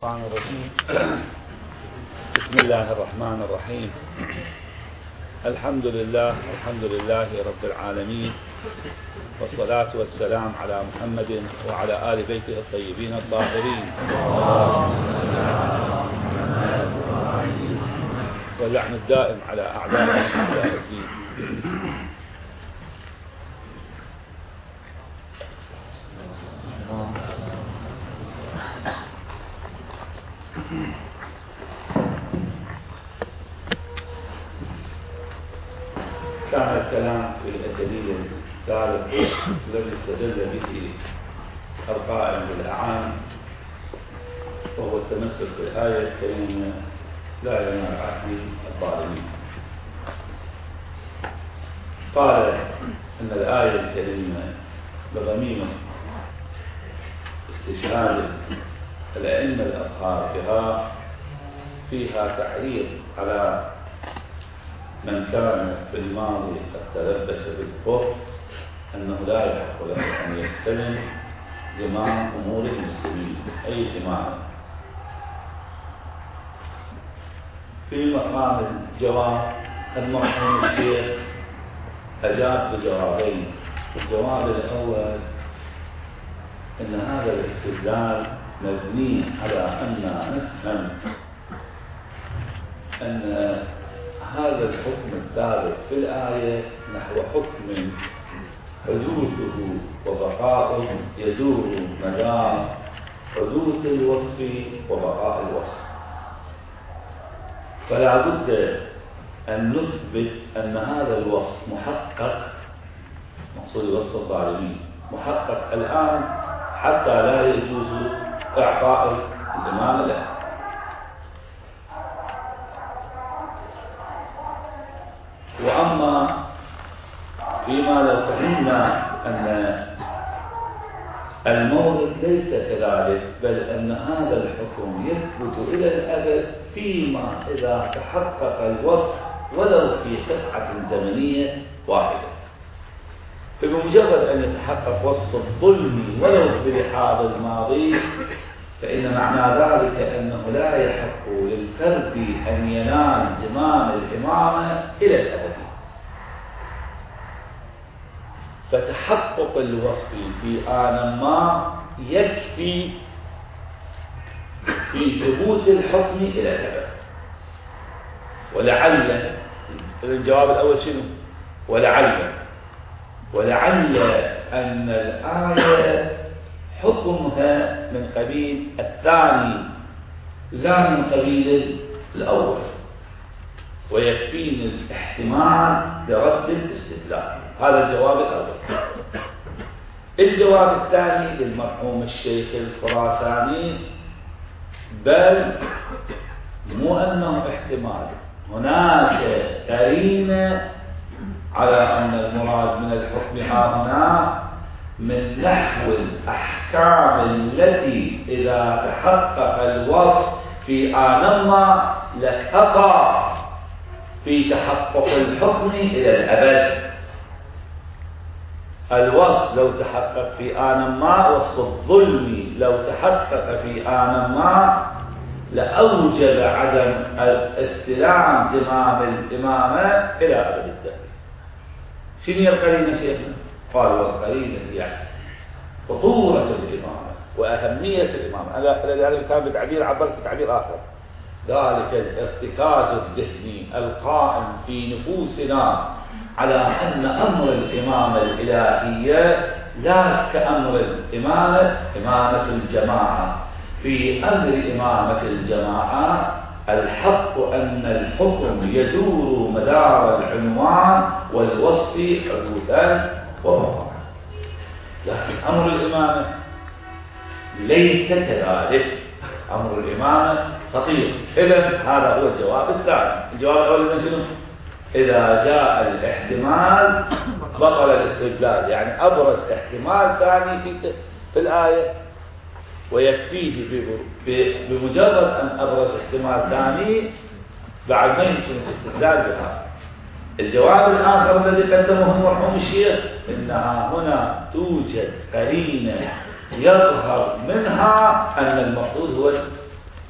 الرحمن الرحيم. بسم الله الرحمن الرحيم. الحمد لله رب العالمين، والصلاة والسلام على محمد وعلى آل بيته الطيبين الطاهرين، واللعن الدائم على أعدائهم أعداء الدين. كان الكلام في الدليل الثالث الذي استدل به القائل بالأعان، وهو التمسك بالآية الكريمة: لا ينال عهدي الظالمين. قال إن الآية الكريمة بضمير استشهاد الأئمة الأطهار فيها تحريض على من كان في الماضي قد تلبس بالكفر أنه لا يحق له أن يستلم زمام أمور المسلمين، أي زمام. في مقام الجواب المرحوم الشيخ أجاب بجوابين. الجواب الأول أن هذا الاستدلال مبني على أن نفهم أن هذا الحكم الثابت في الآية نحو حكم حدوثه وبقاؤه يدور مدار حدوث الوصف وبقاء الوصف، فلا بد أن نثبت أن هذا الوصف محقق، مقصود وصف الظالمين محقق الآن حتى لا يجوز إعطاء الإمام له. وأما فيما لو فهمنا أن المورد ليس كذلك، بل أن هذا الحكم يثبت إلى الأبد فيما إذا تحقق الوصف ولو في قطعة زمنية واحدة. فبمجرد أن يتحقق وصف الظلم ولو بلحاظ الماضي، فإن معنى ذلك أنه لا يحق للفرد أن ينال زمام الإمامة إلى الأبد. فتحقق الوصف في آن ما يكفي في ثبوت الحكم إلى الأبد. ولعل الجواب الأول شنو؟ ولعل أن الآية حكمها من قبيل الثاني لا من قبيل الأول، ويكفيني الاحتمال لرد الاستدلال. هذا الجواب الأول. الجواب الثاني للمرحوم الشيخ الخراساني: بل مو أنه احتمال، هناك قرينة على أن المراد من الحكم هنا من نحو الأحكام التي إذا تحقق الوصف في آن ما لتقع في تحقق الحكم إلى الأبد. الوصف لو تحقق في آن ما، وصف الظلم لو تحقق في آن ما، لأوجب عدم استلام زمام الإمامة إلى أبد الدهر. شنو هي القرينة شيخنا؟ قال: والقرينة يعني خطورة الإمامة وأهمية الإمامة. لذلك كان بتعبير عبرت بتعبير آخر: ذلك الارتكاز الذهني القائم في نفوسنا على أن أمر الإمامة الإلهية لا كأمر الإمامة إمامة الجماعة. في أمر إمامة الجماعة الحق أن الحكم يدور مدار العنوان والوصف حدوثا وبقاء، لكن أمر الإمامة ليس كذلك. أمر الإمامة خطير. إذن هذا هو الجواب الثاني. الجواب الأول إذن شنو؟ إذا جاء الاحتمال بطل الاستدلال، يعني أبرز احتمال ثاني في الآية، ويكفيه بمجرد أن أبرز احتمال ثاني بعد ما يمكن الاستدلال بهذا. الجواب الآخر الذي قدمه المرحوم الشيخ: إنها هنا توجد قرينة يظهر منها أن المقصود هو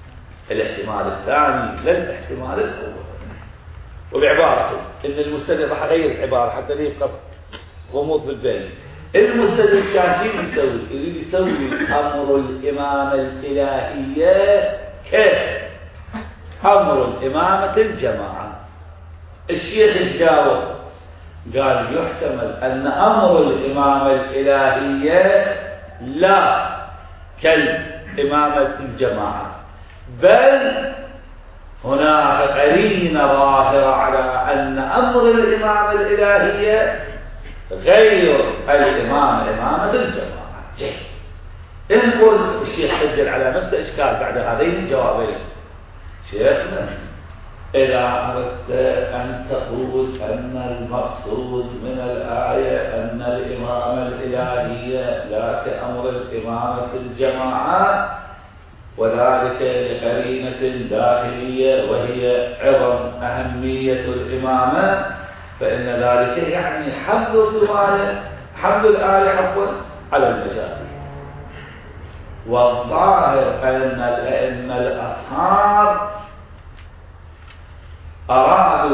الاحتمال الثاني لا الاحتمال الأول. وبعبارة إن المستدل راح أغير العبارة حتى لا يبقى غموض في البين. المستدل كان شيء يسوي؟ يريد يسوي أمر الإمامة الإلهية كيف؟ أمر الإمامة الجماعة. الشيخ ايش جاوب؟ قال يحتمل أن أمر الإمامة الإلهية لا كالإمامة الجماعة، بل هناك قرينة ظاهرة على أن أمر الإمامة الإلهية غير إمامة الجماعة. إن قلت الشيخ سجل على نفسه إشكال بعد هذين الجوابين. شيخنا إذا أردت أن تقول أن المقصود من الآية أن الإمامة الإلهية لا كأمر الإمامة الجماعة، وذلك لقرينة داخلية وهي عظم أهمية الإمامة، فإن ذلك يعني حمل الآية على المجاز. والظاهر أن الأئمة الأصحاب أرادوا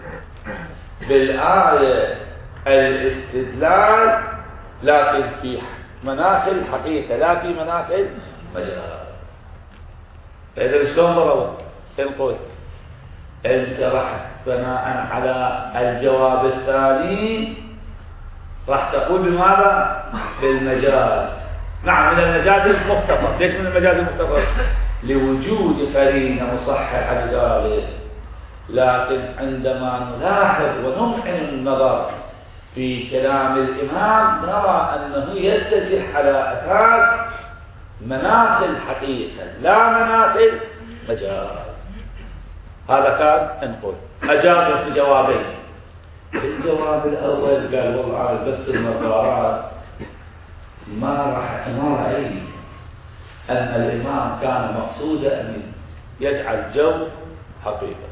بالآية الاستدلال لكن في مناخ الحقيقة لا في مناخ المجاز. فإذا شلون ضربوا؟ نقول أنت راح بناء على الجواب الثاني راح تقول بماذا؟ بالمجاز. نعم، من المجاز المختصر. ليش من المجاز المختصر؟ لوجود قرينة مصححة لذلك. لكن عندما نلاحظ ونمحن النظر في كلام الإمام نرى أنه يتجه على أساس مناخ الحقيقة لا مناخ المجاز. هذا كان نقول أجاب في جوابين. الجواب الأول قال والله بس المقارات ما رأيت أن الإمام كان مقصودا أن يجعل جو حقيقة،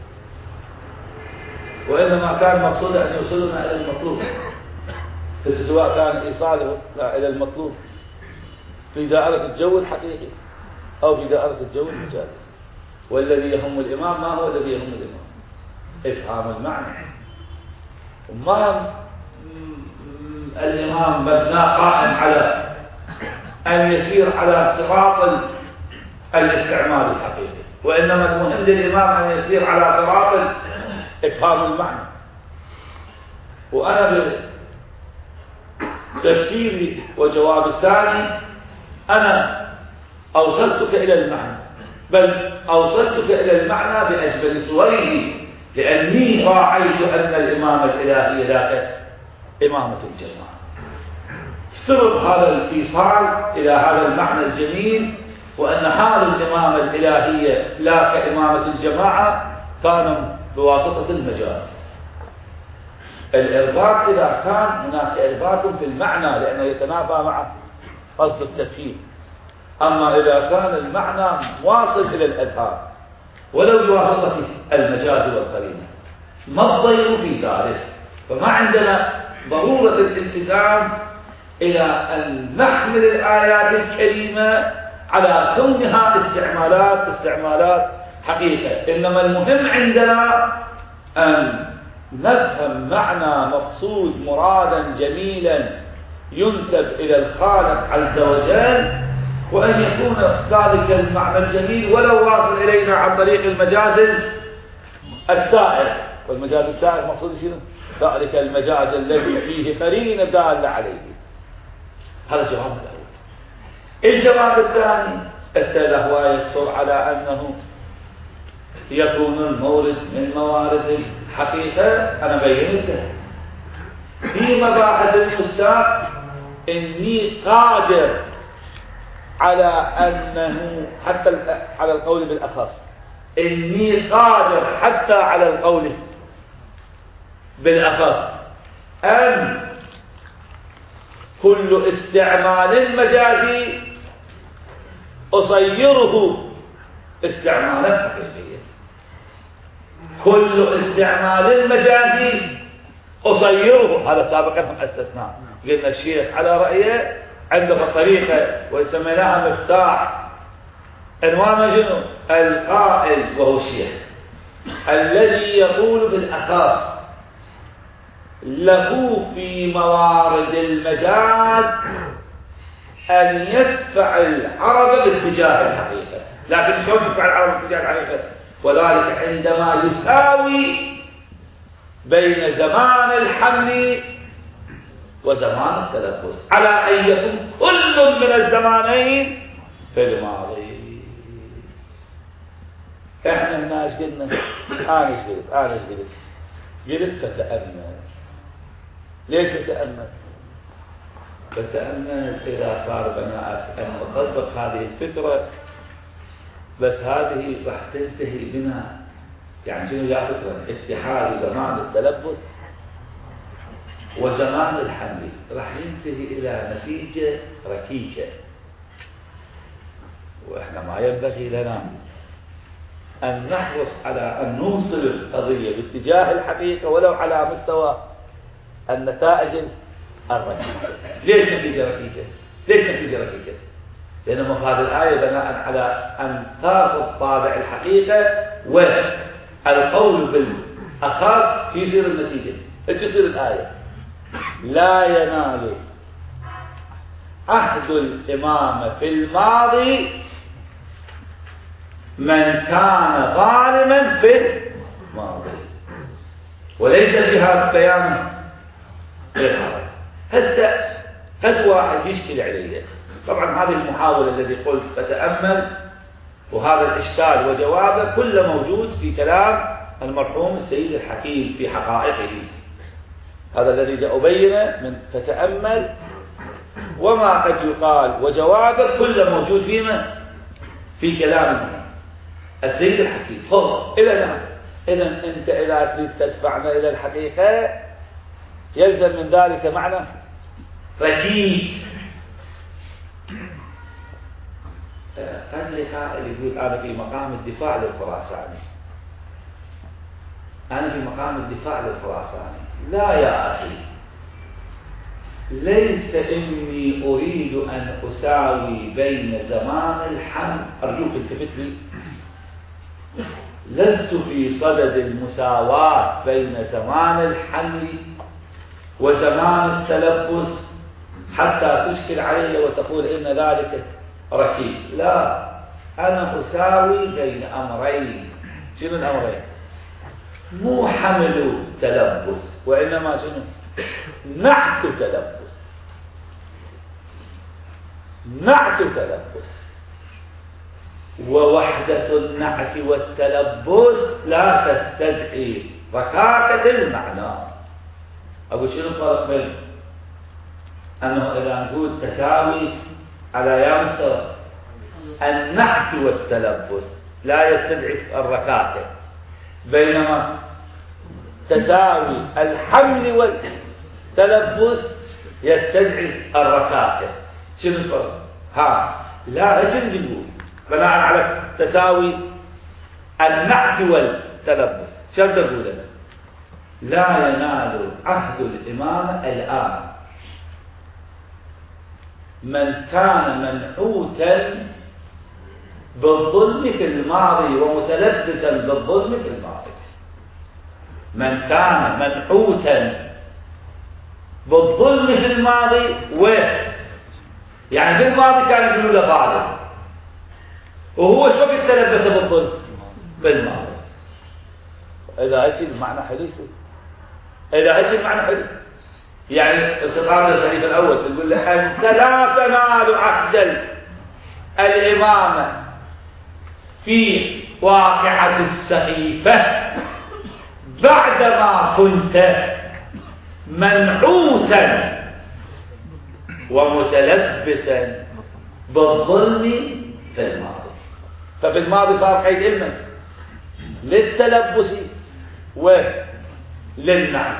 وإنما كان مقصودا أن يوصلنا إلى المطلوب، سواء كان إيصاله إلى المطلوب في دائرة الجو الحقيقي أو في دائرة الجو المجازي. والذي يهم الإمام ما هو الذي يهم الإمام؟ إفهام المعنى. وما الإمام مبنى قائم على أن يسير على صراط الاستعمال الحقيقي، وإنما المهم للإمام أن يسير على صراط إفهام المعنى. وأنا بتفسيري وجواب الثاني أنا أوصلتك إلى المعنى، بل أوصلتك إلى المعنى بأجمل صوره، لأني راعيت أن الإمامة الإلهية لا إمامة الجماعة. افترض هذا الإيصال إلى هذا المعنى الجميل، وأن حال الإمامة الإلهية لا كإمامة الجماعة كان بواسطة المجاز. الإرباط إذا كان هناك إرباط في المعنى لأنه يتنافى مع قصد التفهيم، أما إذا كان المعنى واصل إلى الأذهان ولو بواسطة المجاز والقرينة ما الضير في ذلك؟ فما عندنا ضرورة الالتزام إلى أن نحمل الآيات الكريمة على كونها استعمالات حقيقة، إنما المهم عندنا أن نفهم معنى مقصود مرادا جميلا ينسب إلى الخالق عز وجل، وأن يكون ذلك المعنى الجميل ولو واصل إلينا عن طريق المجاز السائر. والمجاز السائر مقصود شنو؟ ذلك المجاز الذي فيه قرينة دالة عليه. هذا الجواب الأول. الجواب الثاني التلهوى يصر على أنه يكون المورد من موارد الحقيقة. أنا بينته في مباحث المستاق إني قادر على أنه حتى على القول بالأخص، إني قادر حتى على القول بالأخص أن كل استعمال مجازي أصيره استعمالا حقيقيا. كل استعمال مجازي أصيره، هذا سابقا هم استثناء. قلنا الشيخ على رأيه عنده طريقة وسميناها مفتاح عنوانه شنو؟ القائل وهو الشيخ الذي يقول بالأخص له في موارد المجاز أن يدفع العرب باتجاه الحقيقة، لكن شلون يدفع العرب باتجاه الحقيقة؟ وذلك عندما يساوي بين زمان الحمل وزمان التلبس على أن يكون كل من الزمانين في الماضي. احنا الناس قلنا انا قلت فتأمل. ليش فتأمل؟ فتأمل إذا صار بناءك أن نطبق هذه الفكرة، بس هذه راح تنتهي بنا يعني شنو يا فكرة؟ اتحاد زمان التلبس وزمان الحمل راح ينتهي إلى نتيجة ركيكة، وإحنا ما ينبغي لنا أن نحرص على أن نوصل القضية باتجاه الحقيقة ولو على مستوى النتائج الركيكة. ليش نتيجة ركيكة؟ لأن مفاد الآية بناء على أن تأخذ طابع الحقيقة والقول بالأخص في يصير النتيجة. ايش تصير الآية؟ لا ينال عهد الإمامة في الماضي من كان ظالما في الماضي، وليس فيها بيان للحرج. هسه قد واحد يشكل عليه، طبعا هذه المحاولة الذي قلت فتأمل، وهذا الإشكال وجوابه كله موجود في كلام المرحوم السيد الحكيم في حقائقه. هذا الذي أبينه من فتأمل وما قد يقال وجوابه كله موجود في كلام السيد الحكيم. فضل إذا أنت إذا تريد تدفعنا إلى الحقيقة يلزم من ذلك معنى ركيك. قد لي قائل يقول أنا في مقام الدفاع للخراساني، لا يا أخي، ليس إني أريد أن أساوي بين زمان الحمل، أرجوك التفت لي، لست في صدد المساواة بين زمان الحمل وزمان التلبس حتى تشكل علي وتقول إن ذلك ركيك. لا، أنا أساوي بين أمرين. شنو الأمرين؟ مو حمل تلبس، وإنما شنو؟ نعت تلبس. ووحدة النعت والتلبس لا تستدعي ركاكة المعنى. أقول شنو الفرق بين أنه إذا نقول تساوي على يا مستوى النعت والتلبس لا يستدعي الركاكة، بينما تساوي الحمل والتلبس يستدعي الركاكة. شنو الفرق؟ لا ايش نقول بناء على تساوي النعت والتلبس؟ شو تقول لنا؟ لا ينال عهد الإمامة الآن من كان منحوتا بالظلم في الماضي ومتلبسا بالظلم في الماضي. من كان منحوتا بالظلم في الماضي يعني في الماضي كان يقولوا له ظالم، وهو شو تلبس بالظلم بالماضي. إذا أجل معنى حديثه، يعني الخطاب للخليفة الأول تقول له أنت لا تنال عهد الإمامة في واقعة السخيفة بعدما كنت منعوتا ومتلبسا بالظلم في الماضي. ففي الماضي صار قيد علما للتلبس وللنعت.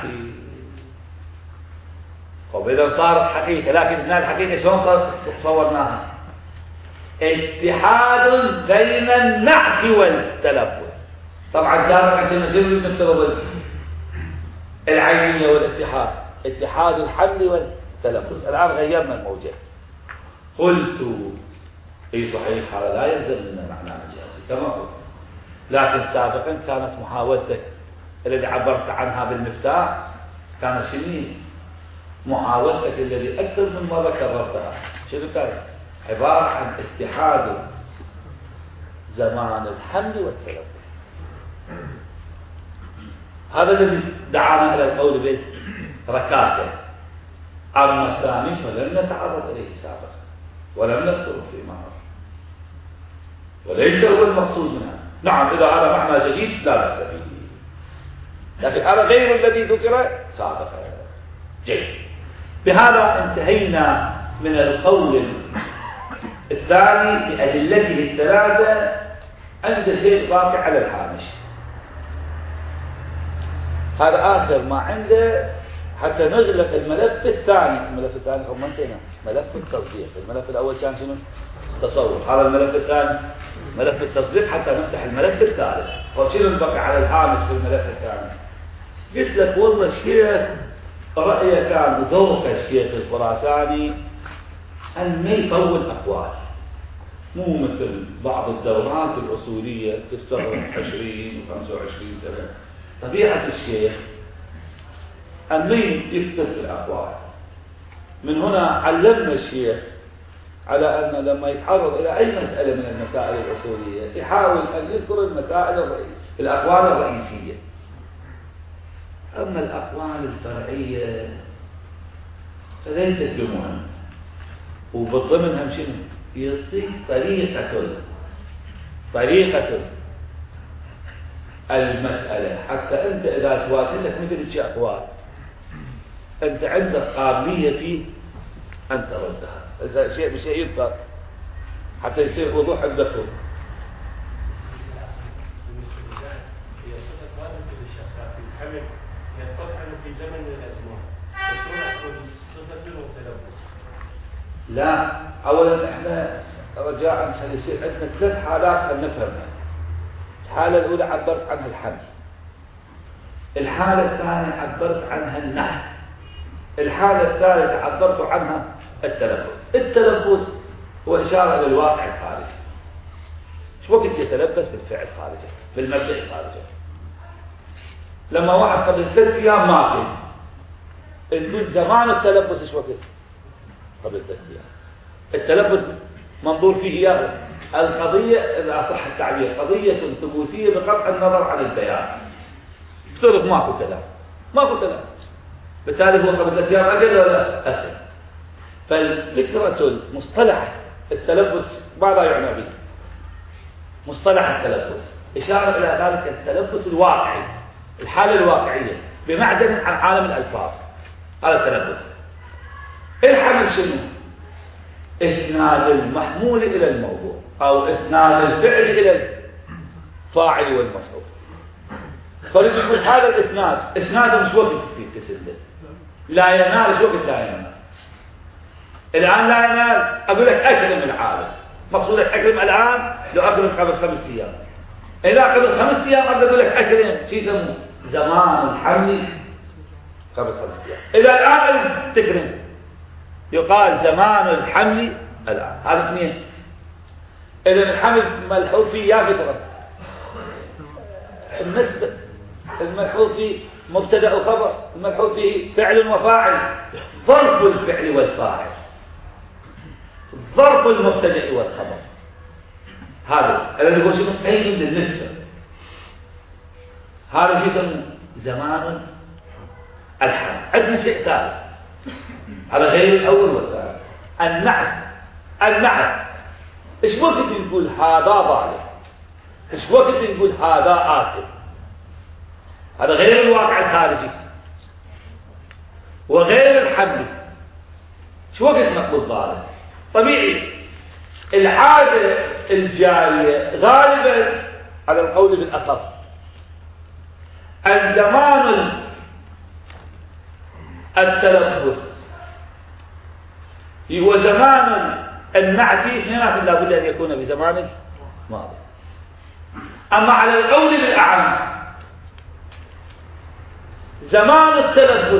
طب إذا صارت حقيقة، لكن هنا الحقيقة شلون صورناها؟ اتحاد بين النعت والتلبس. طبعا سابقا عشان نسوي نفترض العينية والاتحاد، اتحاد الحمل والتلبس. الآن غيرنا الموجة. قلت اي صحيح، هذا لا يلزم من معنى مجازي كما قلت، لكن سابقا كانت محاولتك الذي عبرت عنها بالمفتاح كانت شنو؟ محاولتك الذي اكثر من مره كررتها شنو كانت؟ عباره عن اتحاد زمان الحمل والتلفظ. هذا الذي دعانا الى القول بركاته. اما الثاني فلم نتعرض اليه سابقا ولم نذكره فيما مر، وليس هو المقصود منها. نعم اذا هذا معنى جديد لا باس به، لكن هذا غير الذي ذكر سابقا. جيد، بهذا انتهينا من القول الثاني بأدلته الثلاثة. عند شيء باقي على الهامش، هذا آخر ما عنده حتى نغلق الملف الثاني. الملف الثاني هم نسينا ملف التصديق. الملف الأول كان شنو؟ تصور. هذا الملف الثاني ملف التصديق حتى نفتح الملف الثالث. وشنو البقي على الهامش في الملف الثاني؟ قلت لك والله الشيخ رأيه كان وذوق الشيخ الخراساني أن ما يطول أقوال، مو مثل بعض الدورات الأصولية تستغرق 20 و25 سنة. طبيعة الشيخ أن ما يكثر في الأقوال. من هنا علمنا الشيخ على أن لما يتعرض إلى أي مسألة من المسائل الأصولية يحاول أن يذكر المسائل الأقوال الرئيسية. أما الأقوال الفرعية فليست بمهمة، وبالضمن هم شنو؟ يعطيك طريقة المسألة، حتى أنت إذا تواجهتك مثل شيء أقوال أنت عندك قابلية في أن تردها. إذا شيء بشيء يذكر حتى يصير وضوح الذكر. لا، أولا احنا رجاء يصير عندنا 3 حالات خلينا نفهمها. الحالة الأولى عبرت عنها الحمل، الحالة الثانية عبرت عنها النحل، الحالة الثالثة عبرت عنها التلفظ. التلفظ هو إشارة للواقع الخارجي. شو وقت يتلبس بالفعل خارجه، بالمبدأ خارجه. لما واحد قبل 3 أيام مات، نقول زمان التلبس شو وقت؟ قبل 3 أيام. التلبس منظور فيه إياه القضية إذا صح التعبير قضية ثبوتية بقطع النظر عن البيان. افترض ماكو كلام، بالتالي هو قبل 3 أيام أجل ولا أسل. فالفكرة المصطلح التلبس ماذا يعنى به؟ مصطلح التلبس إشارة إلى ذلك التلبس الواقعي، الحالة الواقعية بمعزل عن عالم الألفاظ. هذا التلبس. الحمل شنو؟ إسناد المحمول إلى الموضوع أو إسناد الفعل إلى الفاعل والمفعول. فليس هذا الإسناد إسناده مش وقت في تسلل، لا ينال. شو وقت لا ينال؟ الآن لا ينال. أقول لك أكرم العالم، مقصودك أكرم الآن لو أكرم قبل 5 أيام. إذا قبل 5 أيام أقول لك أكرم شو يسموه؟ زمان الحمل قبل 5 أيام. إذا الآن تكرم يقال زمان الحمل الآن. هذا 2. إذا الحمل ملحوظ فيه يا فترة النسبة، الملحوظ فيه مبتدأ وخبر، الملحوظ فيه فعل وفاعل، ظرف الفعل والفاعل، ظرف المبتدأ والخبر. هذا الذي يقول شنو؟ قيد للنسبة. هذا شيء يسمى زمان الحمل. عندنا شيء ثالث، هذا غير الأول والثاني، النعت. ايش وقت نقول هذا ظالم؟ ايش وقت نقول هذا آثم؟ هذا غير الواقع الخارجي وغير الحمل. شو وقت نقول ظالم؟ طبيعي العادة الجارية غالبا على القول بالأخص الزمان التلفظ هو زمان النعت، اثنينات لابد أن يكون بزمان ماضي. أما على القول بالأعم زمان التلفظ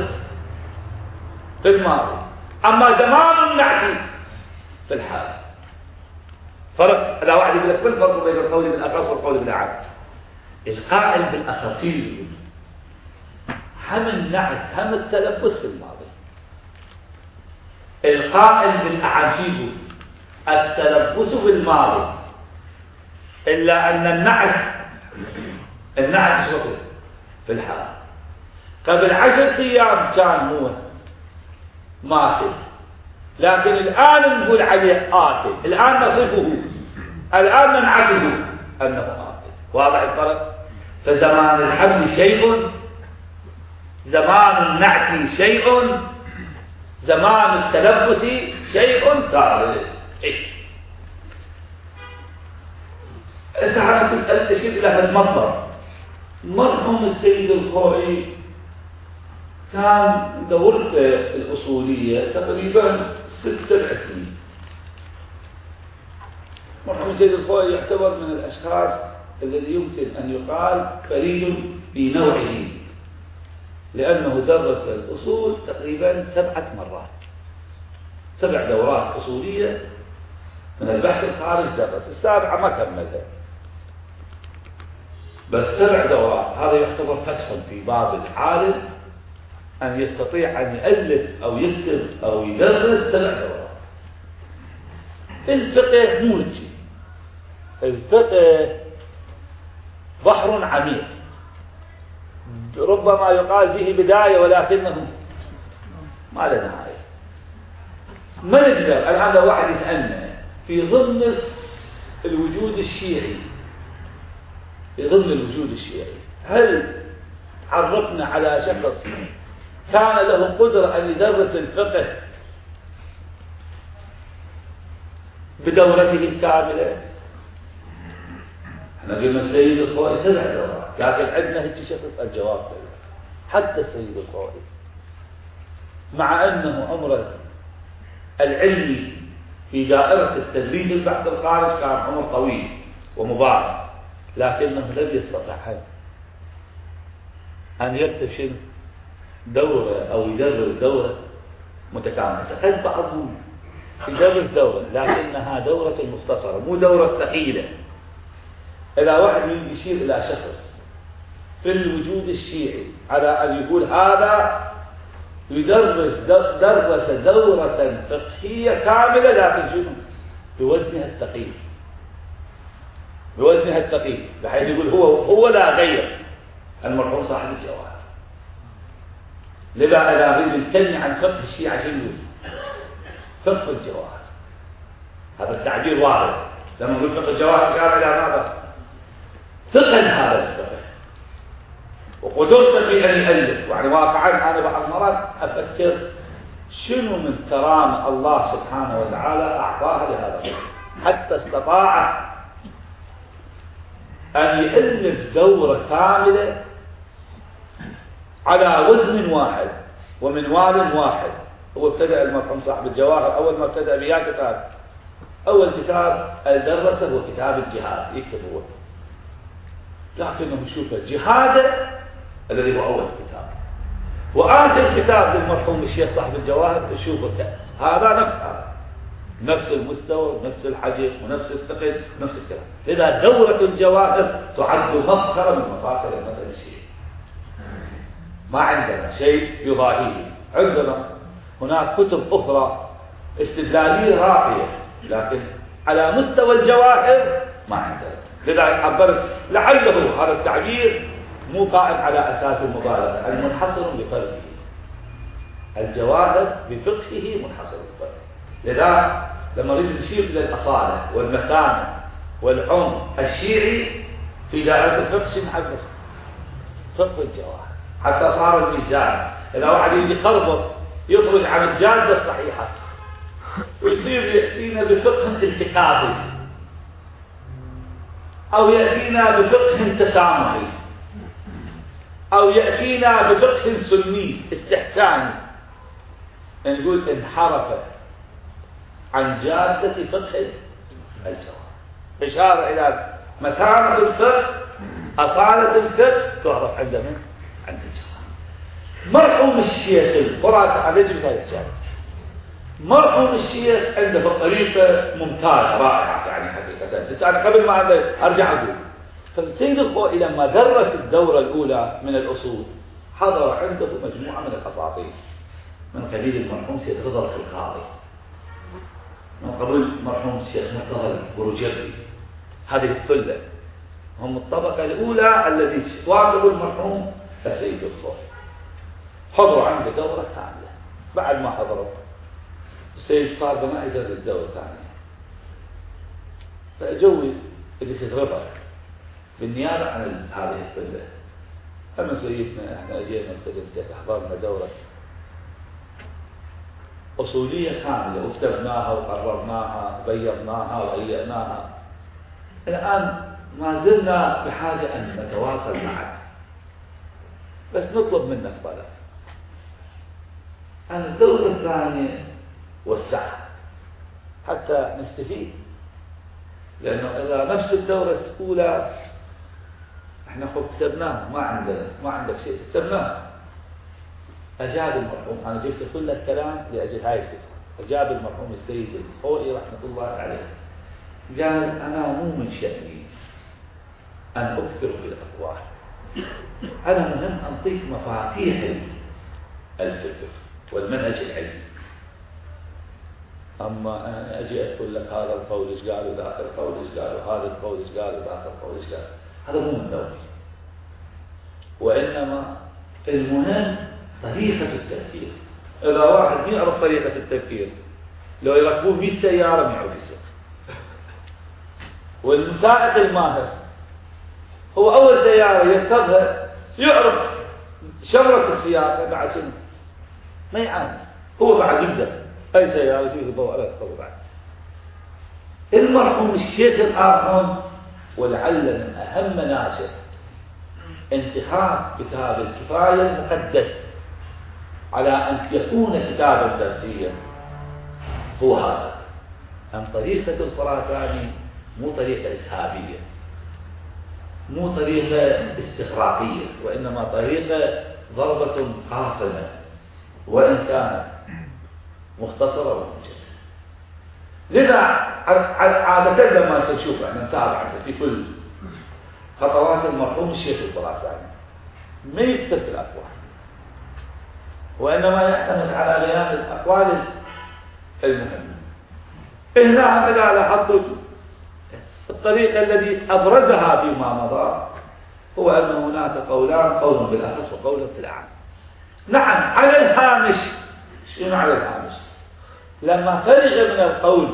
في الماضي، أما زمان النعت في الحال. فرق. إذا واحد يقول لك ما الفرق بين القول بالأخص والقول بالأعم؟ القائل بالأخص يقول هم النعت هم التلبس في الماضي. القائل بالأعم يقول التلبس بالماضي، إلا أن النعت شغل في الحال. قبل 10 أيام كان هو ماكل، لكن الآن نقول عليه آكل، الآن نصفه، الآن ننعته أنه آكل. واضح الفرق؟ فزمان الحمل شيء، زمان النعت شيء، زمان التلبس شيء ثالث. هسه تشير إلى هذا المطلب. مرحوم السيد الخوئي كان دورته الأصولية تقريبا 6-7 سنين. مرحوم السيد الخوئي يعتبر من الأشخاص الذي يمكن أن يقال فريد في نوعه، لأنه درس الأصول تقريبا 7 مرات، 7 دورات أصولية من البحث الخارج درس، 7 ما كملها، بس 7 دورات. هذا يعتبر فتح في باب العالم أن يستطيع أن يؤلف أو يكتب أو يدرس 7 دورات. الفقه موجي، الفقه بحر عميق، ربما يقال به بداية ولكنه ما له نهاية. ما نقدر الآن لو واحد يسألنا في ضمن الوجود الشيعي، في ضمن الوجود الشيعي، هل عرفنا على شخص كان له قدرة أن يدرس الفقه بدورته الكاملة؟ احنا قلنا السيد الخوئي 7 دورات، لكن عندنا هيك شخص الجواب حتى السيد الخوئي مع أنه أمره العلمي في دائرة التدريس البحث الخارج كان عمر طويل ومبارك، لكنه لم يستطع أن يكتب شيء دورة أو يدرس دورة متكاملة. قد بعضهم يدرس دورة لكنها دورة مختصرة، مو دورة ثقيلة. إذا واحد يشير إلى شخص في الوجود الشيعي على أن يقول هذا يدرس درس دورة فقهية كاملة، لكن شنو؟ بوزنها الثقيل، بوزنها الثقيل، بحيث يقول هو لا غير المرحوم صاحب الجواهر. لذا إذا أريد الكلمة عن فقه الشيعة شنو يقول؟ فقه الجواهر. هذا التعبير واضح. لما نقول فقه الجواهر كامل إلى ماذا؟ ثقل هذا الفقه وقدرت في أن يؤلف. يعني واقعا أنا بعض المرات أفكر شنو من كرامة الله سبحانه وتعالى أعطاها لهذا الرجل حتى استطاع أن يؤلف دورة كاملة على وزن واحد ومنوال واحد. هو ابتدأ المرحوم صاحب الجواهر أول ما ابتدأ بيا كتاب، أول كتاب درسه هو كتاب الجهاد، يكتب هو، لكنه شوف الجهاد الذي هو أول كتاب، وآخر كتاب للمرحوم الشيخ صاحب الجواهر تشوفه هذا نفس المستوى، نفس الحجم، ونفس الثقل، نفس الكلام. لذا دورة الجواهر تعد مفخرة من مفاخر المذهب الشيعي. ما عندنا شيء يضاهيه. عندنا هناك كتب أخرى استدلالية راقية، لكن على مستوى الجواهر ما عندنا. لذا عبرت لعله هذا التعبير مو قائم على أساس المبالغة، المنحصر بقلبه. الجواهر بفقهه منحصر بقلبه. لذا لما نريد نشير إلى الأصالة والمكانة والعمق الشيعي في دائرة الفقه شنو فقه الجواهر، حتى صار الميزان. إذا واحد يجي يخربط يخرج عن الجادة الصحيحة ويصير يأتينا بفقه التكافي أو يأتينا بفقه تسامحي أو يأتينا بفقه سني استحساني، نقول انحرف عن جادة فقه الجواهر. إشارة إلى مسامة الفقه، أصالة الفقه تعرف عند من؟ عند الجواهر. مرحوم الشيخ الفرات على جبل هذا الجانب مرحوم الشيخ عنده في الطريقة ممتازة رائعة يعني حقيقة. بس أنا قبل ما أرجع أقول، فالسيد الخوئي لما درس الدورة الأولى من الأصول حضر عنده مجموعة من الأساطير من قبيل المرحوم سيد رضا الخلقاوي، من قبل المرحوم الشيخ مرتضى البروجردي. هذه الثلة هم الطبقة الأولى الذي واقبوا المرحوم السيد الخوئي. حضروا عنده دورة كاملة. بعد ما حضروا السيد صار بناء إدارة الدورة الثانية، فأجوي سيد رضا بالنيابة عن هذه الثلة. أما سيدنا احنا أجينا حضرنا دورة أصولية كاملة وافترناها وقررناها وبيضناها وهيئناها. الآن ما زلنا بحاجة أن نتواصل معك، بس نطلب منك طلب أن الدورة الثانية وسعها حتى نستفيد، لأنه إذا نفس الدورة الأولى احنا كتبناها ما عندك شيء كتبناها. أجاب المرحوم، أنا جبت كل الكلام لأجل هاي الكتاب. أجاب المرحوم السيد الخوئي رحمة الله عليه قال أنا مو من شأني أن أكثر في الأقوال، أنا مهم أعطيك مفاتيح الفكر والمنهج العلمي. أما أنا أجي أقول لك هذا القول إيش قالوا، ذاك القول إيش قالوا، هذا القول إيش قالوا، ذاك القول إيش قالوا، هذا مو من دوري. وإنما المهم طريقة التفكير. إذا واحد ما يعرف طريقة التفكير لو يركبوه 100 سيارة ما يعرف يسوق. والمساعد الماهر هو أول سيارة يركبها يعرف شمرة السيارة بعد شنو ما يعاني، هو بعد يبدأ أي سيارة فيه ضوء على الضوء بعد. المرحوم الشيخ الآخر ولعل من أهم مناشئ انتخاب كتاب الكفاية المقدس على أن يكون كتابا درسيا هو هذا. أن طريقة الخراساني مو طريقة إسهابية، مو طريقة استخراقية، وإنما طريقة ضربة قاصمة وإن كانت مختصرة وموجزة. لذا عادة لما نشوف احنا نتابع في كل خطوات المرحوم الشيخ الخراساني ما يكتب في الأقوال، وإنما يعتمد على بيان الأقوال المهمة. هنا إذا لاحظت الطريقة التي أبرزها فيما مضى هو أن هناك قولان، قول بالأخص وقول بالعام. نعم على الهامش. شنو على الهامش؟ لما فرغ من القول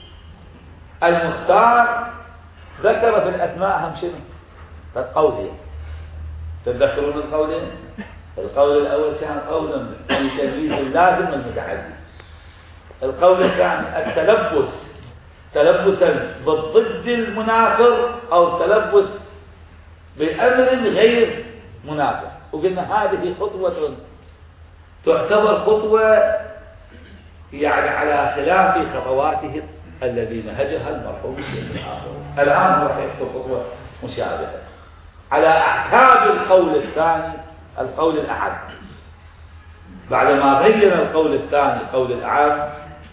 المختار ذكر في الأسماء هم شنو؟ فالقولين. تتذكرون القولين؟ القول الأول كان قولا بالتمييز اللازم والمتعدي. القول الثاني التلبس، تلبسا بالضد المناكر أو تلبس بأمر غير مناكر. وقلنا هذه خطوة تعتبر خطوة يعني على خلاف خطواته الذي نهجها المرحوم الشيخ الآخر. الآن هو راح يخطو خطوة مشابهة على أعتاب القول الثاني، القول الأعم. بعدما بين القول الثاني القول الأعم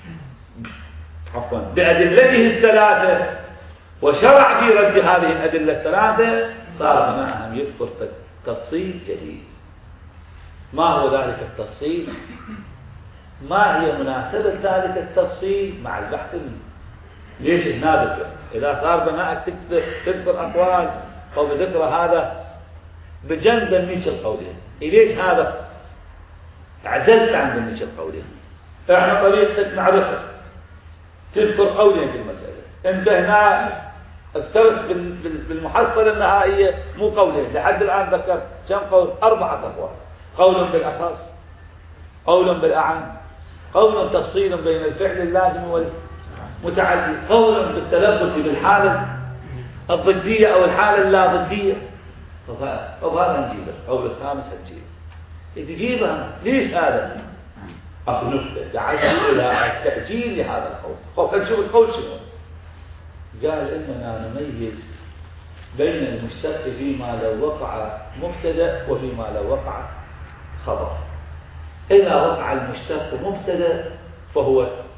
بأدلته الثلاثة وشرع في رد هذه الأدلة الثلاثة، صار معهم يذكر تفصيل جديد. ما هو ذلك التفصيل؟ ما هي مناسبة ذلك التفصيل مع البحث ليش هنا ذكر؟ إذا صار بناءك تذكر أقوال أو بذكر هذا بجنب ذنيش القولين، ليش هذا عزلت عن ذنيش القولين؟ احنا طريقة معرفة تذكر قولين في المسألة، انت هنا افترض بالمحصلة النهائية مو قولين. لحد الآن ذكرت كم قول؟ 4 أقوال. قول بالأخص، قول بالأعم، قول تفصيل بين الفعل اللازم والمتعدي، قول بالتلبس بالحالة الضدية أو الحالة اللا ضدية. وهذا نجيبه. القول الخامس نجيبه. تجيبها ليش هذا؟ أخنفته دعيت إلى التأجيل لهذا القول. خلينا نشوف القول شنو. قال إننا نميز بين المشتق فيما لو وقع مبتدأ وفيما لو وقع خبر. إذا وقع المشتق مبتدأ فهو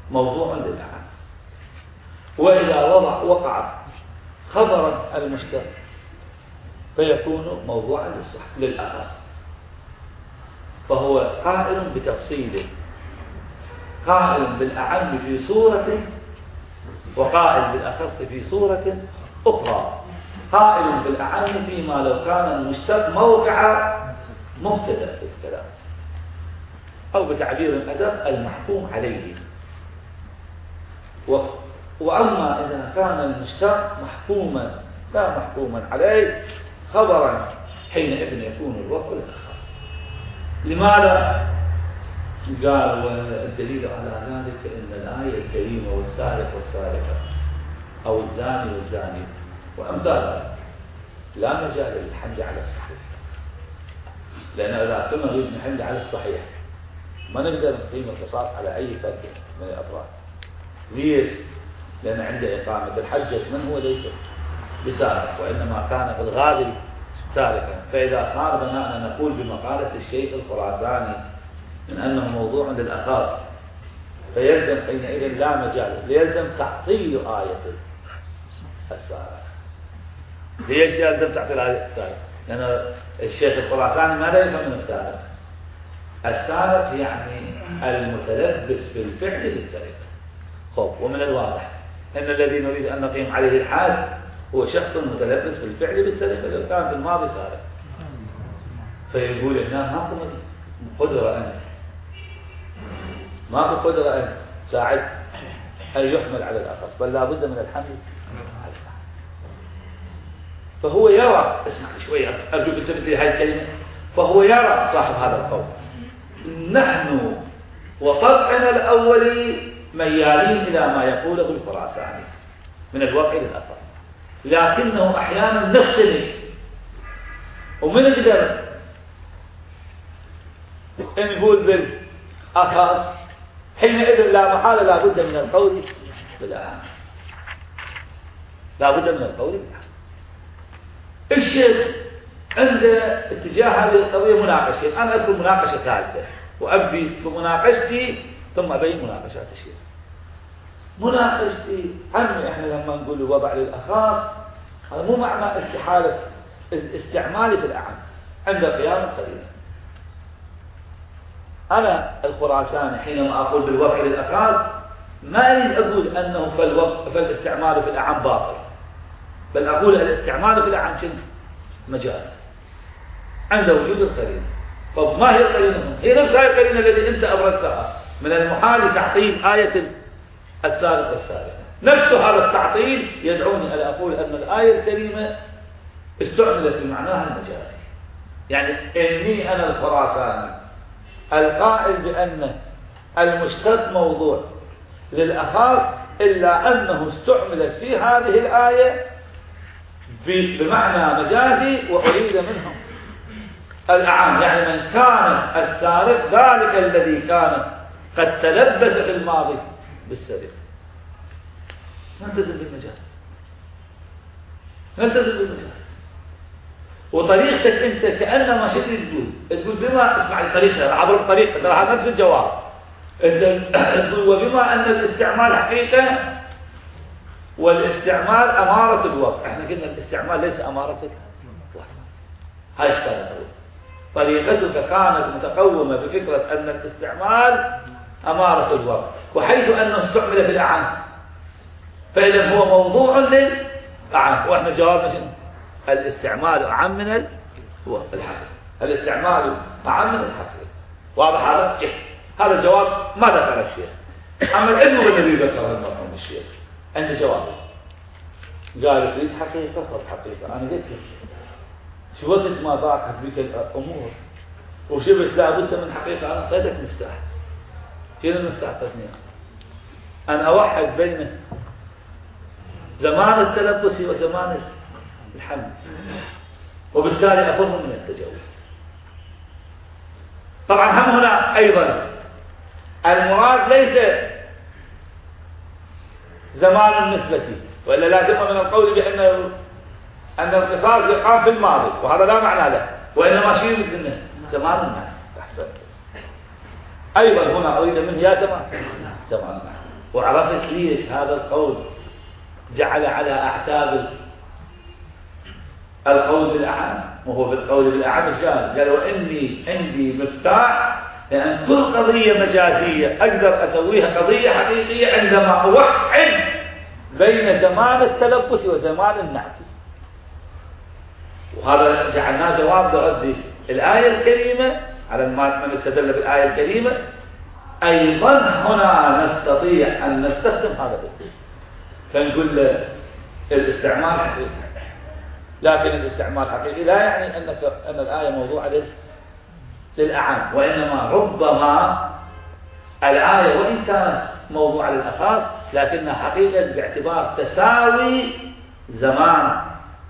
موضوع للأعم. وإذا وقع خبرا المشتق فيكون موضوعا للأخص، فهو قائل بتفصيله، قائل بالأعم في صورة وقائل بالأخص في صورة أخرى. قائل بالأعم فيما لو كان المشتق موقع مبتدأ في الكلام، أو بتعبير الأدب المحكوم عليه. وأما إذا كان المشتق محكوما لا محكوما عليه خبرا حينئذ يكون الوقف للأخص. لماذا؟ قال والدليل على ذلك أن الآية الكريمة والسارق والسارقة أو الزاني والزاني وأمثالها لا مجال للحمل على الصحيح، لأن إذا كنا نريد نحمل على الصحيح ما نقدر نقيم القصاص على أي فرد من الأفراد. ليش؟ لأن عند إقامة الحجة من هو ليس بسارق، وإنما كان في الغالب سارقا. فإذا صار بناءنا نقول بمقالة الشيخ الخراساني من أنه موضوع للأخاص، فيلزم حينئذ لا مجال، ليلزم تعطيل آية السارق. ليش يلزم تعطيل آية السارق؟ لأن الشيخ الخراساني ماذا يفهم من السارق؟ السارق يعني المتلبس بالفعل بالسرقة. ومن الواضح أن الذي نريد أن نقيم عليه الحاد هو شخص متلبس بالفعل بالسرقة لو كان في الماضي سارق. فيقول هنا ماكو قدرة أنا، ماكو قدرة أنا ساعد أن يحمل على الأخص، بل لا بد من الحمل على الأخص. فهو يرى، اسمع شوي أرجوك انتبه لي هذه الكلمة، فهو يرى صاحب هذا القول نحن وطبعنا الأولي ميالين إلى ما يقوله الخراساني من الوقع للأخص، لكنه أحيانا نختلف ومن نقدر نقول بالأخص حينئذ لا محالة لا بد من القول بالأعم، لا بد من القول بالأعم. الشيخ عند اتجاه هذه القضية مناقشة، أنا أذكر مناقشة ثالثة وأبدي في مناقشتي ثم أبين مناقشات الشيخ. مناقشتي عنه إحنا لما نقول وضع للأخاص هذا مو معنى استحالة الاستعمال في الأعم عند قيام القرينة. أنا الخراساني حينما أقول بالوضع للأخاص ما أريد أقول أنه فالاستعمال في الأعم باطل، بل أقول الاستعمال في الأعم مجاز عند وجود القرينة. طب ما هي القرينة؟ هي نفس هذه القرينة التي أنت أبرزتها من المحال تعطيل آية السارق والسارقة. نفس هذا التعطيل يدعوني أن أقول أن الآية الكريمة استعملت بمعناها المجازي. يعني إني أنا الخراساني القائل بأن المشتق موضوع للأخاص إلا أنه استعملت في هذه الآية بمعنى مجازي وأريد منهم الأعم، يعني من كان السارق ذلك الذي كان قد تلبس في الماضي بالسرقة. نلتزم بالمجاز، نلتزم بالمجاز. وطريقتك أنت كأنما شو تقول بما اسمع الطريقة عبر الطريقة، ترى هذا نفس الجواب. تقول وبما أن الاستعمال حقيقة والاستعمال أمارة الوقت. احنا قلنا الاستعمال ليس أمارة الوقت. هاي اشتغل طريقتك كانت متقومة بفكرة أن الاستعمال أمارة الوقت، وحيث أنه استعمل في الأعم فإذا هو موضوع للأعم. وإحنا جوابنا شنو؟ الاستعمال أعم من الحصر، الاستعمال أعم من الحصر. واضح هذا؟ هذا الجواب ما ذكر الشيخ. أما العلم الذي ذكره المرحوم الشيخ عند جوابه قال تريد حقيقة خذ حقيقة. أنا قلت شو وقت ما ضاقت بك الأمور وشبت لابد من حقيقة، أنا أعطيتك مفتاح. شنو المفتاح؟ تثنية أن أوحد بين زمان التلبس وزمان الحمل، وبالتالي أفر من التجاوز. طبعا هم هنا أيضا المراد ليس زمان النسبة، وإلا لازم من القول بأن القصاص يقام في الماضي، وهذا لا معنى له، وإنما شيء مثل زمان النحن. أحسن. أيضا هنا أريد منه يا زمان النحن. وعرفت ليش هذا القول جعل على أعتاب القول بالأعم، وهو بالقول بالأعم ايش قال؟ وإني عندي مفتاح لأن كل قضية مجازية أقدر أسويها قضية حقيقية عندما أوحد بين زمان التلبس وزمان النعت. وهذا جعلناه جواب لرد الآية الكريمة على من استدل بالآية الكريمة. أيضا هنا نستطيع أن نستخدم هذا الدليل فنقول له الاستعمال حقيقي، لكن الاستعمال حقيقي لا يعني أن الآية موضوعة للأعم، وإنما ربما الآية وإن كانت موضوعة للأخص لكنها حقيقة باعتبار تساوي زمان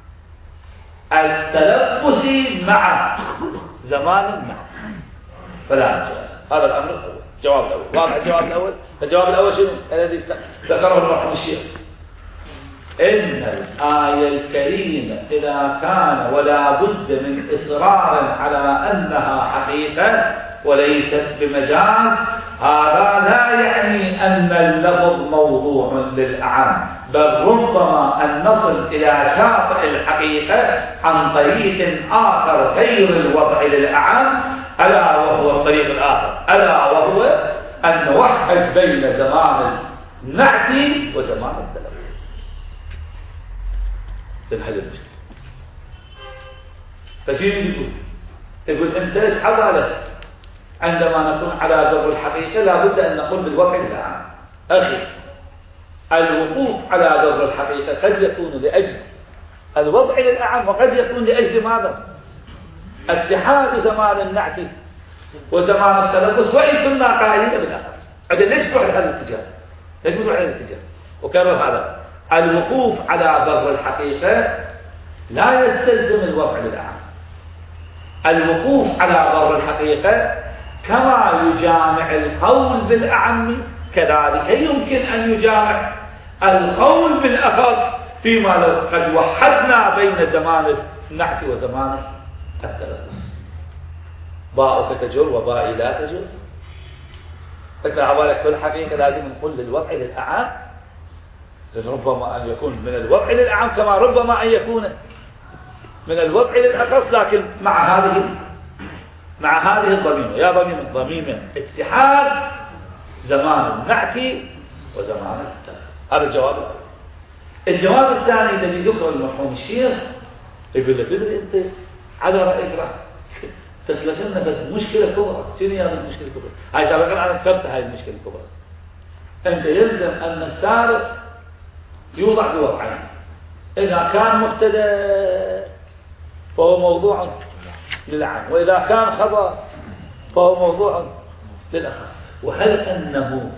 التلبس مع زمان النعت. فلا نجوز. هذا الأمر الأول، الجواب الأول واضح. الجواب الأول، الجواب الأول شنو الذي ذكره المرحوم الشيخ؟ إن الآية الكريمة إذا كان ولا بد من إصرار على أنها حقيقة وليست بمجاز، هذا لا يعني أن اللفظ موضوع للأعم، بل ربما أن نصل إلى شاطئ الحقيقة عن طريق آخر غير الوضع للأعم، ألا وهو الطريق الآخر، ألا وهو أن نوحد بين زمان النعت وزمان التلبس. تنحل المشكلة. فشيء يقول أنت إيش حضرت عندما نكون على ضرب الحقيقة لابد أن نقول بالوضع الأعم. أخي، الوقوف على ضرب الحقيقة قد يكون لأجل الوضع للأعم وقد يكون لأجل ماذا؟ اتحاد زمان النعت وزمان التلبس، وإن كنا قائلين بالأخص. عشان ليش نروح لهذا الاتجاه؟ ليش نروح لهذا الاتجاه؟ وكرر هذا الوقوف على ضرب الحقيقة لا يستلزم الوضع للأعم. الوقوف على ضرب الحقيقة كما يجامع القول بالأعم كذلك يمكن أن يجامع القول بالأخص، فيما لو قد وحدنا بين زمان النعت وزمان التلبس. باءك تجر وباء لا تجر. فإذا عبالك في الحقيقة لازم نقول للوضع للأعم، لأن ربما أن يكون من الوضع للأعم كما ربما أن يكون من الوضع للأخص، لكن مع هذه الضميمة. يا ضميمة اتحاد زمان النعت وزمان التلبس. هذا الجواب الأول. الجواب الثاني الذي ذكر المرحوم الشيخ يقول له تدري أنت على رأيك راح تسلك لنا مشكلة كبرى. شنو هي المشكلة الكبرى؟ هاي سابقا أنا ذكرت هاي المشكلة الكبرى. أنت يلزم أن السارق يوضع بوضعين، إذا كان مبتدأ فهو موضوع للعام، وإذا كان خبر فهو موضوع للأخص. وهل أنه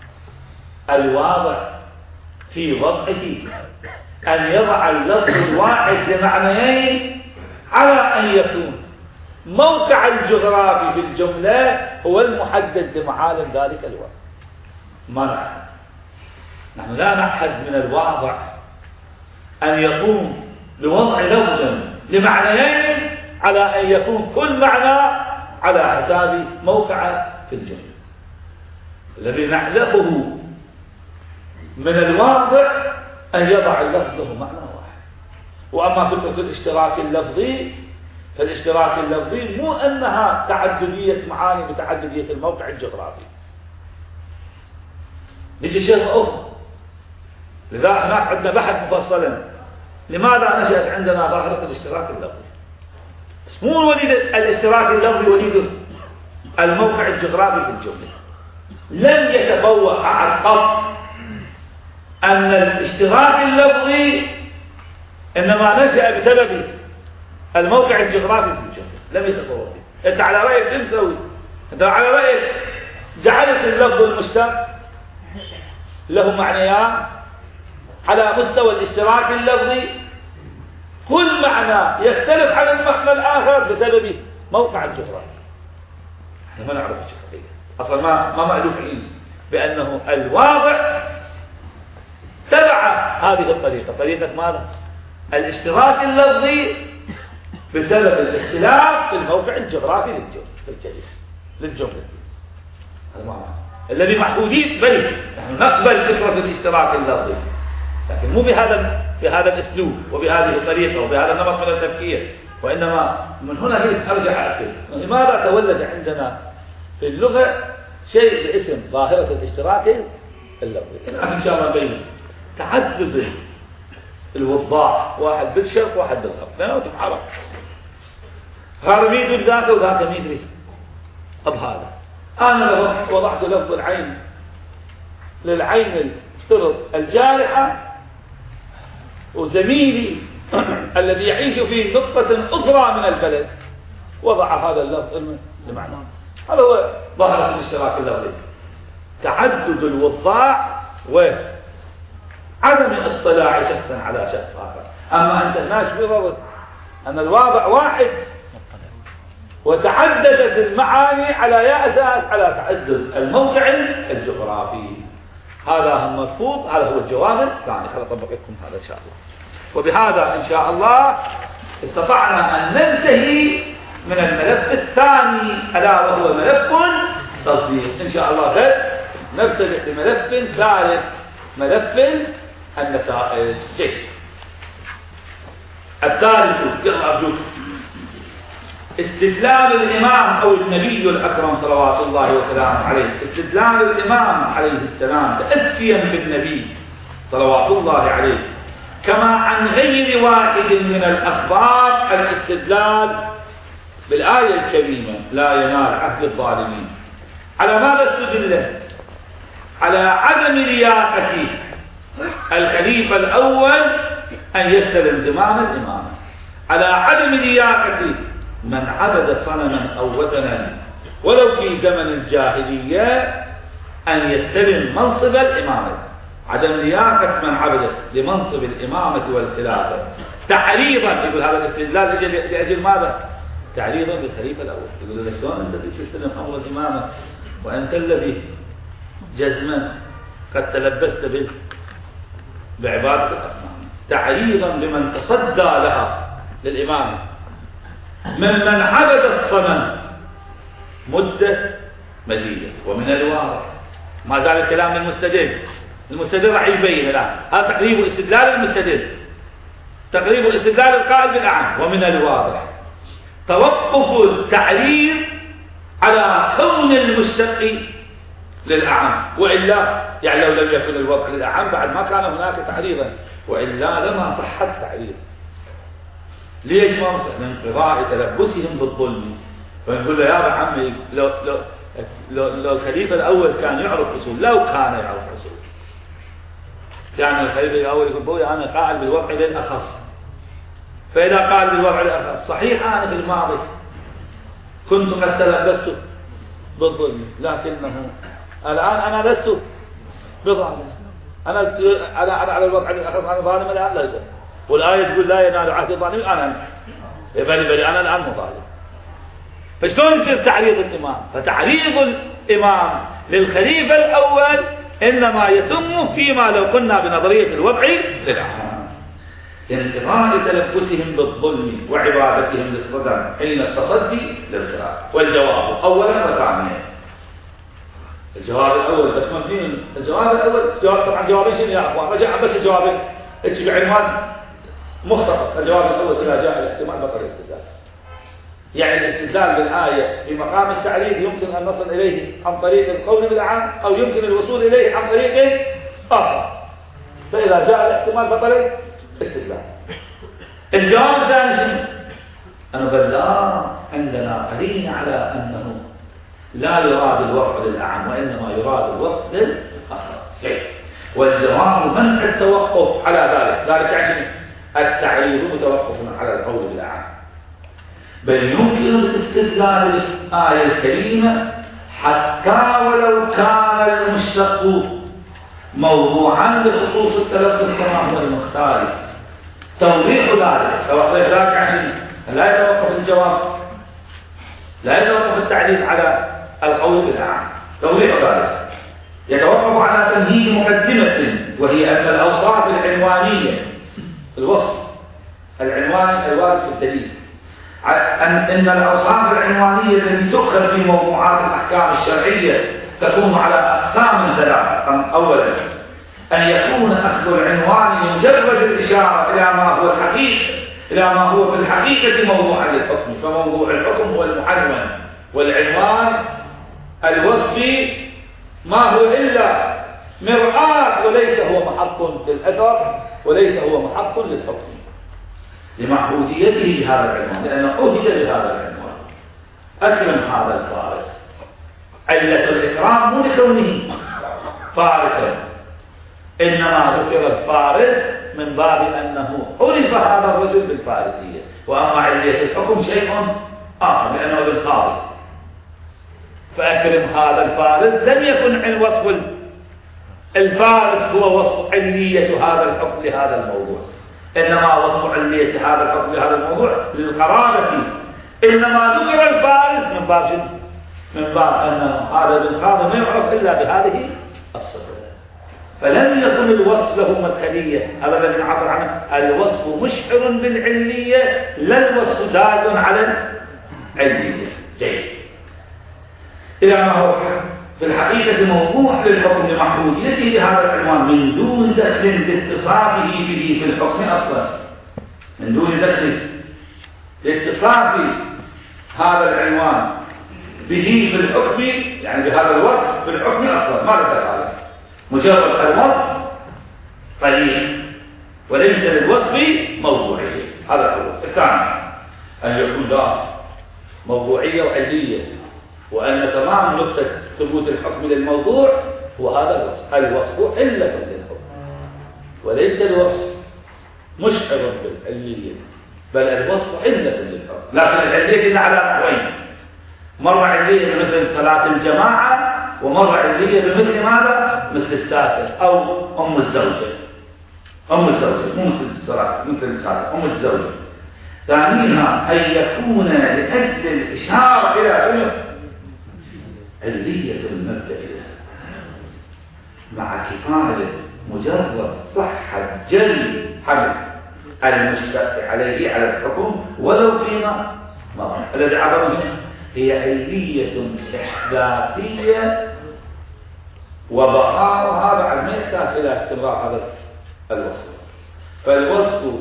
الواضع في وضعه أن يضع اللفظ الواحد لمعنيين على أن يكون موقع الجغرافي في الجملة هو المحدد لمعالم ذلك الوضع؟ ما نعلم. نحن لا نحد من الواضع أن يكون لوضع لفظ لمعنيين على أن يكون كل معنى على حساب موقع في الجملة. الذي نعلفه من الواضع أن يضع اللفظ له معنى واحد. وأما فكرة الاشتراك اللفظي، فالاشتراك اللفظي مو أنها تعددية معاني بتعددية الموقع الجغرافي. نجي شيء أخر. لذا هناك عندنا بحث مفصلا لماذا نشأت عندنا ظاهرة الاشتراك اللفظي. بس مو وليد الاشتراك اللفظي وليد الموقع الجغرافي في الجملة. لم يتفوق أحد قط أن الاشتراك اللفظي إنما نشأ بسبب الموقع الجغرافي في الجملة. لم يتفوق. أنت على رأيك شو مسوي؟ أنت على رأيك جعلت اللفظ المشتق له معنيان على مستوى الاشتراك اللفظي، كل معنى يختلف عن المعنى الآخر بسبب موقع الجغرافي. احنا ما نعرف الشيء أصلا، ما مألوفين بأنه الواضع تبع هذه الطريقة، طريقة ماذا؟ الاشتراك اللفظي بسبب الاختلاف في الموقع الجغرافي للجملة. هذا معنى. الذي محدودين بل نحن نقبل فكرة الاشتراك اللفظي، لكن مو بهذا الاسلوب وبهذه الطريقة وبهذا النمط من التفكير، وإنما من هنا أرجع أكد لماذا تولد عندنا في اللغة شيء باسم ظاهرة الاشتراك اللفظي. إن شاء الله بين تعدد الوضاح، واحد بالشرق واحد بالغرب، اثنين تتحرك، هذا ميدري ذاك وذاك ميدري. أب هذا أنا لو وضعت لفظ العين للعين افترض الجارحة، وزميلي الذي يعيش في نقطة أخرى من البلد وضع هذا اللفظ لمعنى، هذا هو ظاهرة الاشتراك اللفظي، تعدد الوضاع وعدم اطلاع شخصا على شخص آخر. أما أنت هناك بفرض أن الواضع واحد وتعددت المعاني على أساس على تعدد الموقع الجغرافي، هذا هم مرفوض. هذا هو الجواب الثاني. خليني أطبق لكم هذا إن شاء الله. وبهذا إن شاء الله استطعنا أن ننتهي من الملف الثاني ألا وهو ملف تصديق. إن شاء الله غد نبتدئ بملف ثالث، ملف النتائج. جيد. الثالث أرجوك استدلال الإمام أو النبي الأكرم صلوات الله وسلامه عليه، استدلال الإمام عليه السلام تأسيا بالنبي صلوات الله عليه، كما عن غير واحد من الأخبار الاستدلال بالآية الكريمة لا ينال عهد الظالمين. على ماذا استدل؟ على عدم لياقة الخليفة الأول أن يستلم زمام الإمامة، على عدم لياقة من عبد صنما أو وثنا ولو في زمن الجاهلية أن يستلم منصب الإمامة، عدم لياقة من عبد لمنصب الإمامة والخلافة تعريضا. يقول هذا الاستدلال لأجل ماذا؟ تعريضا بالخليفة الأول. يقول لك شلون أنت تستلم أمر الإمامة وأنت الذي جزما قد تلبست بعبادة الأصنام، تعريضا لمن تصدى لها للإمامة ممن عبد الصنم مدة مديدة. ومن الواضح ما زال الكلام المستدل راح يبين الآن. هذا تقريب الاستدلال المستدل، تقريب الاستدلال القائل بالأعم. ومن الواضح توقف التعريض على كون المشتق للأعم، وإلا يعني لو لم يكن الوضع للأعم بعد ما كان هناك تعريضا، وإلا لما صح التعريض. ليش ما صح؟ من قراءة تلبسهم بالظلم. فنقول له يا عمي لو الخليفة الأول كان يعرف أصول، لو كان يعرف أصول كان الخليفة الأول يقول بوي أنا قائل بالوضع للأخص. فإذا قال بالوضع للأخص صحيح أنا في الماضي كنت قد تلبست بالظلم، لكنه الآن أنا لست بظالم، أنا على الوضع للأخص أنا ظالم الآن لا يزال. والآية تقول لا ينال عهد الظالمين، أنا بل أنا الآن مظالم. فشلون يصير تعريض الإمام؟ فتعريض الإمام للخليفة الأول إنما يتم فيما لو كنا بنظرية الوضع للأعم، لانتظار تلبسهم بالظلم وعبادتهم للصدم حين التصدي للخلاف. والجواب أولا وثانيا. الجواب الأول بس مبني الجواب الأول طبعا جوابين شنو يا أخوان؟ رجع بس الجوابين ايش بعنوان مختصر. الجواب الأول إذا جاء الاحتمال بطل الاستدلال، يعني الاستدلال بالآية في مقام التعريف يمكن أن نصل إليه عن طريق القول بالعام، أو يمكن الوصول إليه عن طريق آخر. فإذا جاء الاحتمال بطل استدلال. الجواب الثاني شنو؟ أنا بل لا عندنا قرينة على أنه لا يراد الوضع للأعم وإنما يراد الوضع للأخر. والجواب منع التوقف على ذلك يعني التعريض متوقف على القول بالأعم، بل يمكن الاستدلال بالآية الكريمة حتى ولو كان المشتق موضوعا بخصوص التلبس الصنع والمختار. توضيح ذلك عشان لا يتوقف الجواب، لا يتوقف التعريض على القول بالأعم. توضيح ذلك يتوقف على تمهيد مقدمة، وهي أن الأوصاف العنوانية، الوصف العنواني الوارد في الدليل، أن الأوصاف العنوانية التي تؤخذ في موضوعات الأحكام الشرعية تكون على أقسام ثلاثة. أولا أن يكون أخذ العنوان مجرد الإشارة إلى ما هو الحقيقة، إلى ما هو في الحقيقة موضوع للحكم، فموضوع الحكم هو المحرم، والعنوان الوصفي ما هو إلا مرآة وليس هو محط للأثر وليس هو محط للحكم لمعهوديته بهذا العنوان، لأنه عهد بهذا العنوان. أكرم هذا الفارس، علة الإكرام مو لكونه فارسا، إنما ذكر الفارس من باب أنه عرف هذا الرجل بالفارسية، وأما علية الحكم شيء آخر لأنه بالقاضي. فأكرم هذا الفارس لم يكن وصف الفارس هو وصف علية هذا الحكم لهذا الموضوع، إنما وصف علية هذا الحكم لهذا الموضوع للقرابة، إنما ذكر الفارس من باب أن هذا بالقاضي ما يعرف إلا بهذه الصفة، فلم يكن الوصف له مدخلية أبدا نعبر عنه. الوصف مشعر بالعلية لا الوصف دال على العلية. جيد. إلى ما هو في الحقيقة موضوع للحكم لمحدوديته بهذا العنوان من دون دخل لاتصافه به في الحكم أصلا، من دون دخل لاتصاف هذا العنوان به في الحكم، يعني بهذا الوصف في الحكم أصلا ما ذكر هذا، مجرد الوصف قليل وليس للوصف موضوعية. هذا هو الثاني، أن يكون له موضوعية وعلية، وأن تمام نقطة ثبوت الحكم للموضوع هو هذا الوصف. الوصف علة للحكم وليس الوصف مشعر بالعلية، بل الوصف علة للحكم. لكن العلية على نحوين، مرة علية بمثل صلاة الجماعة، ومرة علية بمثل ماذا؟ مثل الساسر أو أم الزوجة. مو مثل الصلاة، مثل الساسر أم الزوجة. ثانيها أن يكون لأجل الإشارة إلى علية المبدأ مع كفاية مجرد صحة جل حمل المشتق عليه على الحكم ولو فيما مضى. الذي عبر هي علية إحداثية وبقاؤها بعد ما يحتاج إلى استمرار هذا الوصف. فالوصف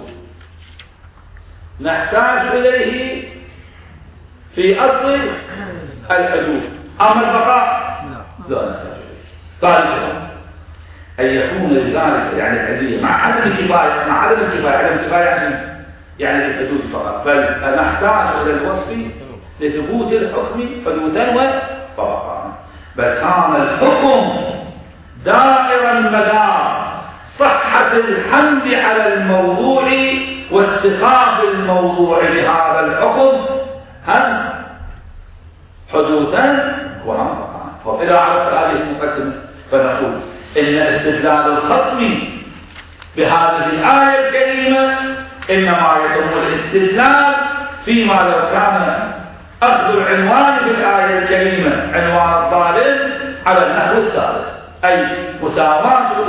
نحتاج إليه في أصل الحدوث، أما البقاء لا نحتاج إليه. ثالثا أن يكون لذلك يعني العلية مع عدم الكفاية، يعني للحدوث فقط، بل نحتاج إلى الوصف لثبوت الحكم حدوثا وفرقا. بل كان الحكم دائرا مدار صحة الحمد على الموضوع واتصاف الموضوع بهذا الحكم هم حدوثا وهم فرقا. وإذا عرفت هذه المقدمة فنقول إن استدلال الخصم بهذه الآية الكريمة إنما يتم الاستدلال فيما لو كان أخذ العنوان بالآية الكريمة عنوان الظالم على النحو الثالث، أي مساواة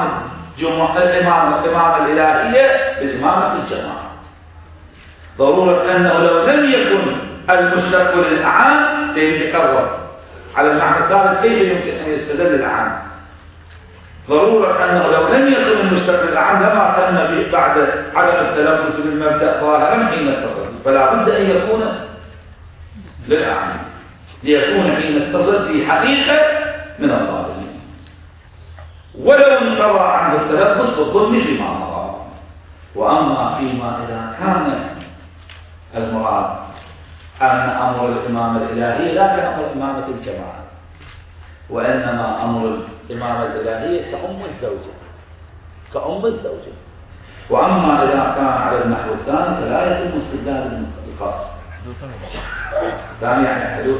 الإمامة الإلهية بالإمامة الجماعة. ضرورة أنه لو لم يكن المشتق للأعام يتقرر على المعنى الثالث كيف يمكن أن يستدل الأعام. ضرورة أنه لو لم يكن المشتق للأعام لما كان به بعد عدم التلبس بالمبدأ ظاهرا حين اتصل، فلا بد أن يكون للأعمى ليكون حين اتصل في حقيقة من الظالمين، ولو انقضى عنه التلبس والظلم فيما مضى. وأما فيما إذا كان المراد أن أمر الإمامة الإلهية لا كأمر إمامة الجماعة، وإنما أمر الإمامة الإلهية كأم الزوجة. وأما إذا كان على النحو الثاني فلا يتم استدلال الخاص ثاني، يعني حدوث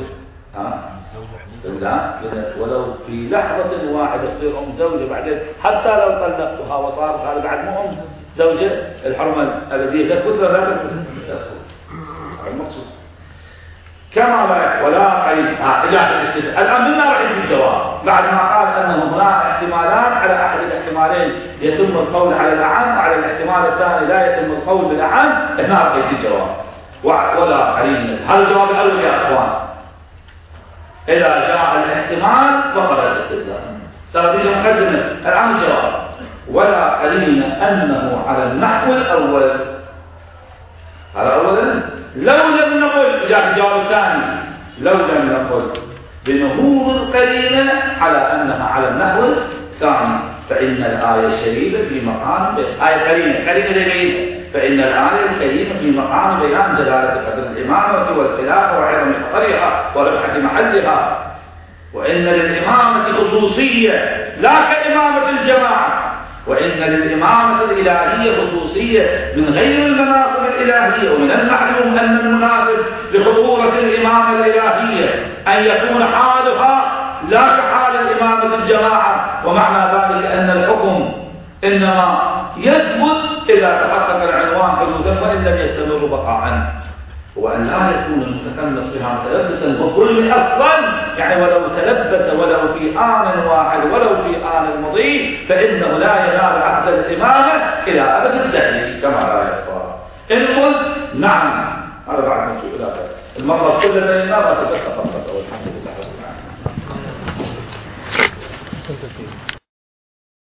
لا ولو في لحظة واحدة تصير أم زوجة بعدين، حتى لو طلقتها وصارت هذا بعد مو أم زوجة، الحرمة الأبدية تثبت ولا لا تثبت؟ المقصود كما لا ولا قريب إجابة الاستدلال. الآن مما راح يجي الجواب بعد ما قال أنه هناك احتمالات، على أحد الاحتمالين يتم القول على الأعم، وعلى الاحتمال الثاني لا يتم القول بالأعم. هنا راح يجي الجواب ولا قريب. هذا الجواب الأول يا أخوان، إذا جاء الاحتمال فقد الاستدلال. تقدير مقدمة الآن جواب. ولا قرينا أنه على النحو الأول. هذا أولا. لو لم نقل جاء الجواب الثاني، لو لم نقل بنهوض القرينة على أنها على النحو الثاني فإن الآية الشريفة في مقام آية قرينة لبينة، فإن الآية الكريمة في مقام بيان جلالة قدر الإمامة والخلافة وعظم خطرها ورفعة محلها، وإن للإمامة خصوصية لا كإمامة الجماعة، وإن للإمامة الإلهية خصوصية من غير المناصب الإلهية، ومن المعلوم أن المناسب لخطورة الإمامة الإلهية أن يكون حالها لا كحال الإمامة الجماعة، ومعنى ذلك أن الحكم إنما يثبت إذا تحقق العنوان حدوثا وإن لم يستمر بقاء، وأن لا يكون المتخمس بها متلبسا بكل أصلا، يعني ولو تلبس ولو في آن واحد ولو في آن مضي فإنه لا ينال عهد الإمامة إلى أبد الدهر كما لا يخفى. إن قلت نعم هذا بعد نجي إلى المرة كل بيننا ما ستتفقد والحمد لله رب العالمين.